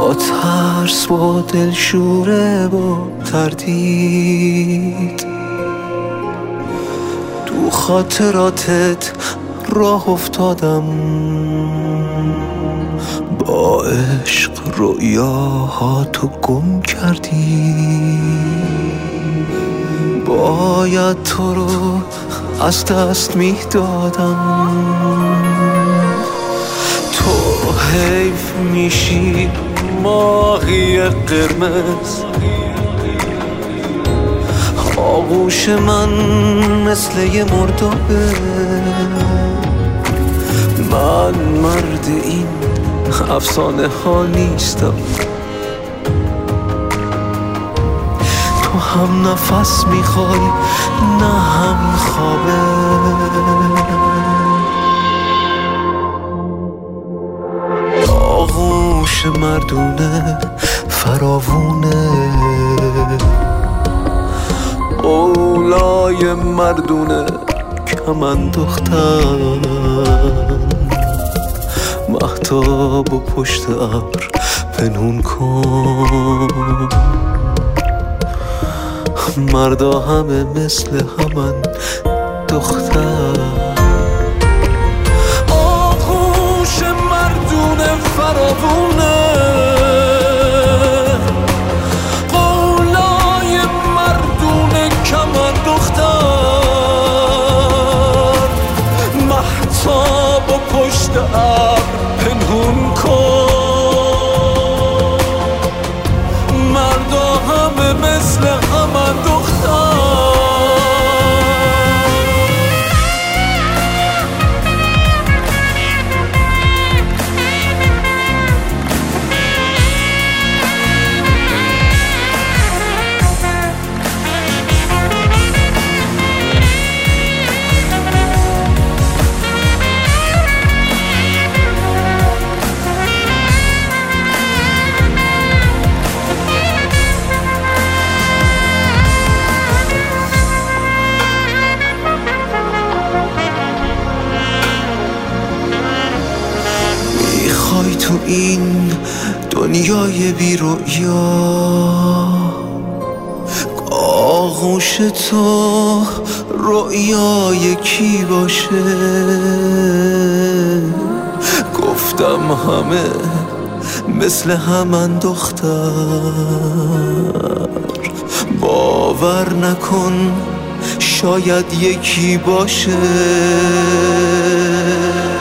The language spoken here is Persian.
با ترس، با دلشوره، با تردید تو خاطراتت راه افتادم، با عشق رویاهاتو گم کردی. باید تو رو از دست میدادم، تو حیف میشی ماهی قرمز. آغوش من مثل یه مردابه، من مرد این افسانه ها نیستم. تو هم نفس میخوای نه هم خوابه، آغوش مردونه فراوونه، قولای مردونه کمند دختم. مهتاب و پشت ابر پنهون کن، مردا همه مثل همن دختر. آغوش مردونه فراوونه، قولای مردونه کمند دختر. مهتاب و پشت ابر پنهون کن، مردا همه مثل همه دختر. تو این دنیای بی رؤیا، آغوش تو رؤیای کی باشه؟ گفتم همه مثل همن دختر، باور نکن شاید یکی باشه.